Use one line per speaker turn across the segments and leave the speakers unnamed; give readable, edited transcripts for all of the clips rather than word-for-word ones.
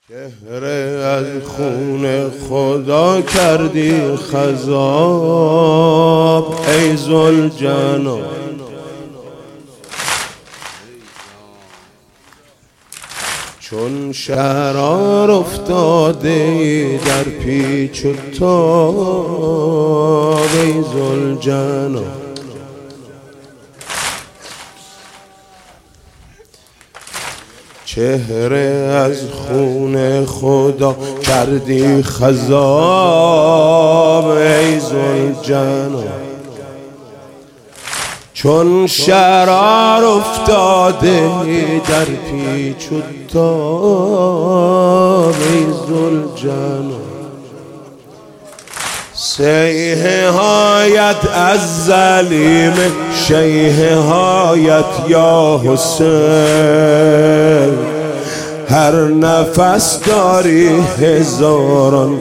چهره از خون خدا کردی خضاب ای ذوالجلال، چون شرار افتاده در پیچ و تاب ای ذوالجلال. چهره از خون خدا کردی خضاب ای ذوالجلال، چون شرار افتاده در پیچ و تاب ای ذوالجلال. سیح هایت از ظلیم شیح هایت یا حسین، هر نفس داری هزاران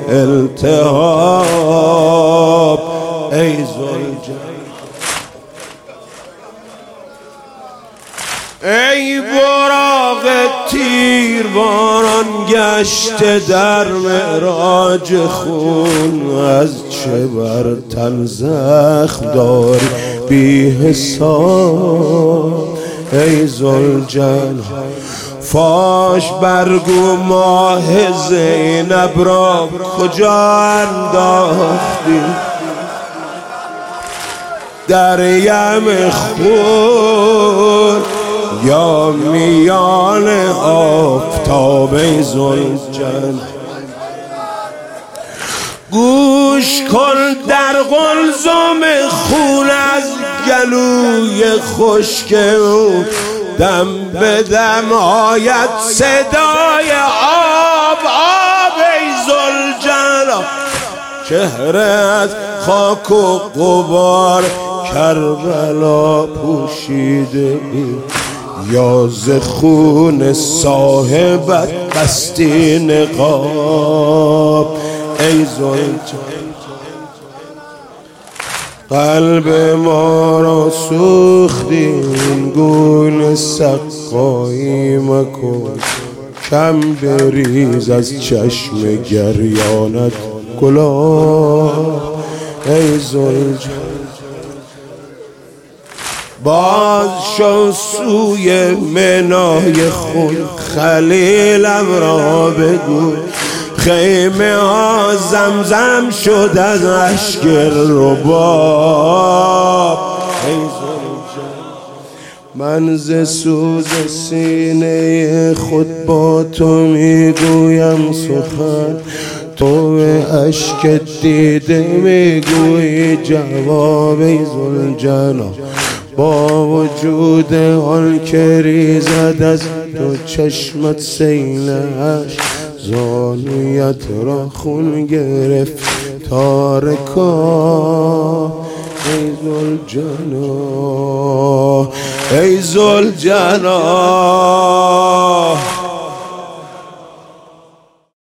التهاب ای ذوالجلال. ای براق تیرباران گشته در معراج خون، از چه بر تن زخم داری بی حساب ای ذوالجلال. فاش برگو ماه زینب را کجا انداختی، در یم خون یا میان آفتاب ای ذوالجلال. گوش کن در قلزم خون از گلوی خشک او، دم به دم آید صدای آب آب ای ذوالجلال. چهره از خاک و غبار کربلا پوشیده ای، یا ز خون صاحبت بستی نقاب ای ذوالجلال. قلب ما را سوختی این گونه سقایی مکن، کم بریز از چشم گریانت گلاب ای ذوالجلال. باز شو سوی منای خود خلیلم را بگو، خیمه ها زمزم شد از اشک رباب ای ذوالجلال. من ز سوز سینه خود با تو میگویم سخن، تو به اشک دیده میگویی جواب ای ذوالجلال. با وجود آن که ریزد از تو چشمت سیلش، زانویت را خون گرفت تارکا ای ذوالجلال ای ذوالجلال.